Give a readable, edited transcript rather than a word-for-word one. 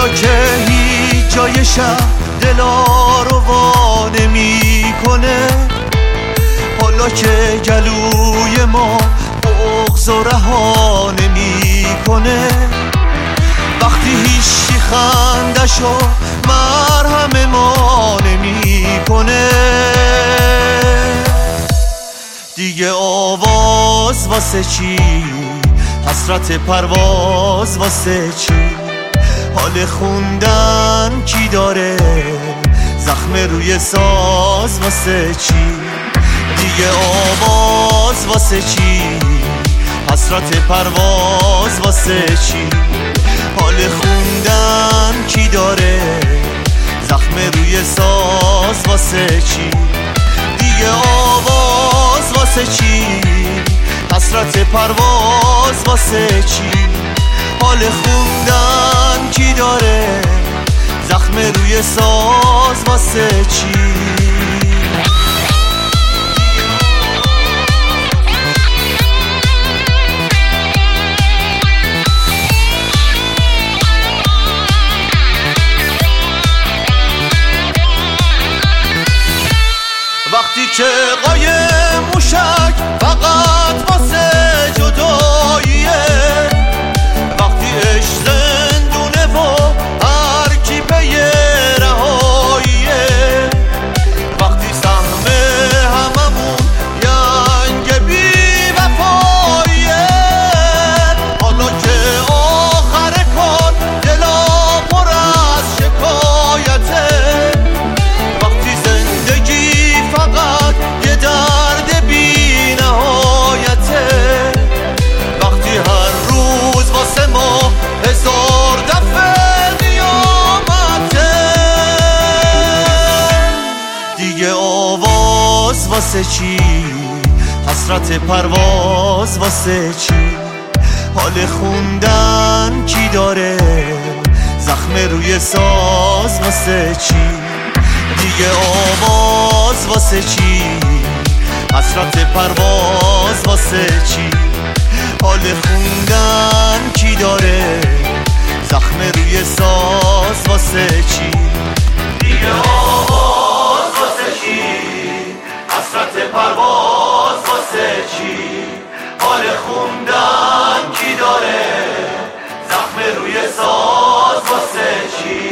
حالا که هیچ جای شهر دلا رو وا نمی‌کنه، حالا که گلوی ما بغض و رها نمی‌کنه، وقتی هیچی خندشو مرهم ما نمی‌کنه، دیگه آواز واسه چی؟ حسرت پرواز واسه چی؟ حال خوندن کی داره؟ زخم روی ساز واسه چی؟ دیگه آواز واسه چی؟ حسرت پرواز واسه چی؟ حال خوندن کی داره؟ زخم روی ساز واسه چی؟ دیگه آواز واسه چی؟ حسرت پرواز واسه چی؟ حال خوندن کی داره؟ زخم روی ساز واسه چی؟ وقتی که قایم موشک فقط واسه جداییه، وقتی عشق زندونه و هر کی پی رهاییه، وقتی سهم هممون ینگ بی وفاییه، حالا که آخر کار دلا پر از شکایته، وقتی زندگی فقط یه درد بی نهایته، وقتی هر روز واسه ما هزار دفعه قیامته، دیگه آواز واسه چی؟ حسرت پرواز واسه چی؟ حال خوندن کی داره؟ زخم روی ساز واسه چی؟ دیگه آواز واسه چی؟ حسرت پرواز واسه چی؟ حال خوندن کی داره؟ زخم روی ساز واسه چی؟ دیگه آواز واسه چی؟ حسرت پرواز واسه چی؟ حال خوندن کی داره؟ زخم روی ساز واسه چی؟